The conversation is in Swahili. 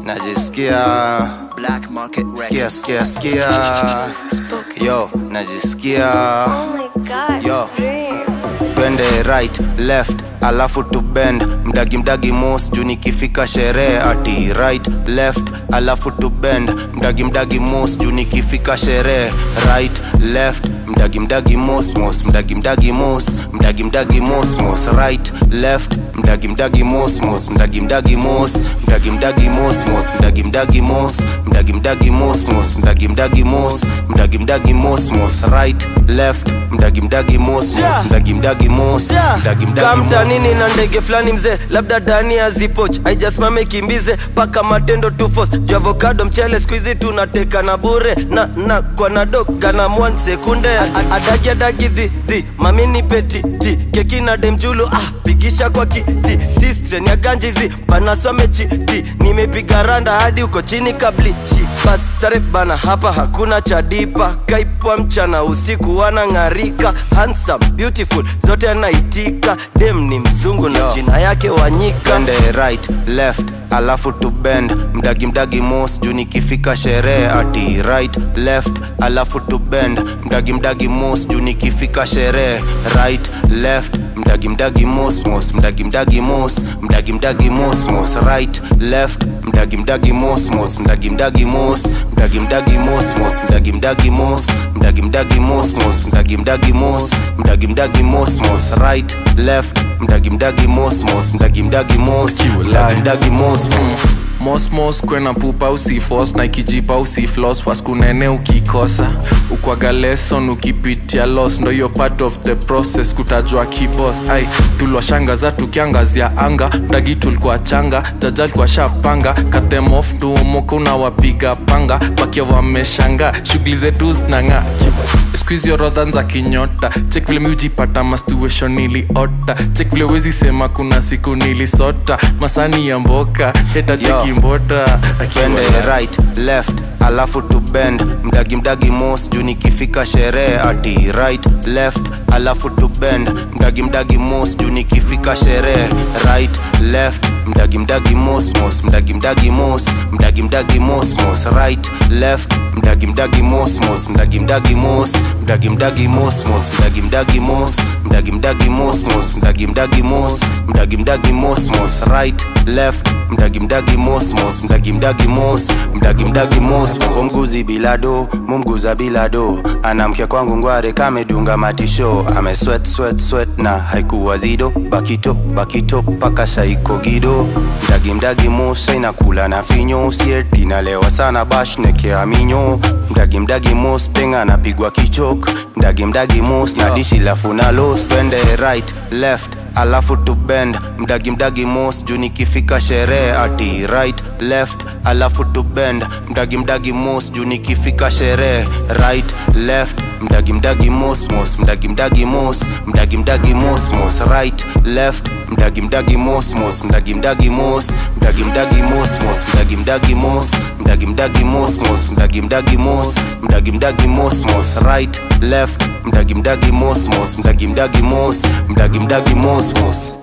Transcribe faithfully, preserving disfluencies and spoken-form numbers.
najisikia Black Market skia skia skia yo najisikia Oh my god, yo dream. twende right left alafu to bend mdagi mdagi mos juu nikifika sherehe ati right left alafu to bend mdagi mdagi mos juu nikifika sherehe right left mdagi mdagi mos mos mdagi mdagi mos mdagi mdagi mos mos right left mdagi mdagi mos mos mdagi mdagi mos mdagi mdagi mos mos mdagi mdagi mos mdagi mdagi mos mos mdagi mdagi mos mdagi mdagi mos mos right left mdagi mdagi mos mos mdagi mdagi mos mdagi mdagi mos nini na ndege flani mzee labda dani azipoch haijasimame kimbize paka matendo tu force ju avocado mchele squeeze tunateka na bure na na kwa na doga na one sekunde adagi adagi di di mami ni peti ti keki na demjulu ah pigisha kwa kiti sister ya ganjizi panasome chi ti nimepiga randa hadi uko chini kablichi bas sare bana hapa hakuna chadipa kaipwa mchana usiku wanangarika handsome beautiful zote anaitika dem ni mzungu na yo, jina yake Wanyika. Twende right left alafu to bend mdagi mdagi mos juu nikifika sherehe ati right left alafu to bend mdagi mdagi mos juu nikifika sherehe right left mdagi mdagi mos mos mdagi mdagi mos mdagi mdagi mos mos right left mdagi mdagi mos mos mdagi mdagi mos mdagi mdagi mos mos mdagi mdagi mos mdagi mdagi mos mos mdagi mdagi mos mdagi mdagi mos mos right left mdagi mdagi mos mos mdagi mdagi mos mdagi mdagi mos mos Mos mos kwena pupa usifos na ikijipa usiflos waskunene ukikosa ukwaga lesson ukipitia loss ndo yo part of the process kutajua kibos ai tulwashangaza tukiangazia anga mdagi tulikuwa changa jajal kwa shapanga cut them off tu moko unawapiga panga bakia wameshanga shughuli zetu zinanga squeeze your rodhan za kinyota check vile miujipata mastuation niliota check vile wezi sema kuna siku nilisota masani ya mboka heta cheki mbota twende right left alafu to bend mdagi mdagi mos juu nikifika sherehe ati right left alafu to bend mdagi mdagi mos juu nikifika sherehe right left mdagi mdagi mos mos mdagi mdagi mos mdagi mdagi mos mos right left mdagi mdagi mos mos mdagi mdagi mos mdagi mdagi mos mos mdagi mdagi mos mdagi mdagi mos mos mdagi mdagi mos mdagi mdagi mos mos right left mdagi mdagi mos mos mdagi mdagi mos mdagi mdagi mos mumguzi bilado mumguza bilado anamke kwangu ngware kamedunga matisho ame sweat sweat sweat na haikuwa zido bakito bakito paka shaiko gido mdagi mdagi mos inakula na finyo sieti nalewa sana bash neke aminyo mdagi mdagi mos penga napigwa kichok mdagi mdagi mos na dishi lafuna los twende right left alafu to bend mdagi mdagi mos juu nikifika sherehe ati right left alafu to bend mdagi mdagi mos juu nikifika sherehe right left mdagi mdagi mos mos mdagi mdagi mos mdagi mdagi mos mos right left mdagi mdagi mos mos mdagi mdagi mos mdagi mdagi mos mos mdagi mdagi mos mdagi mdagi mos mos mdagi mdagi mos mdagi mdagi mos mos right left mdagi mdagi mos mos mdagi mdagi mos mdagi mdagi mos mos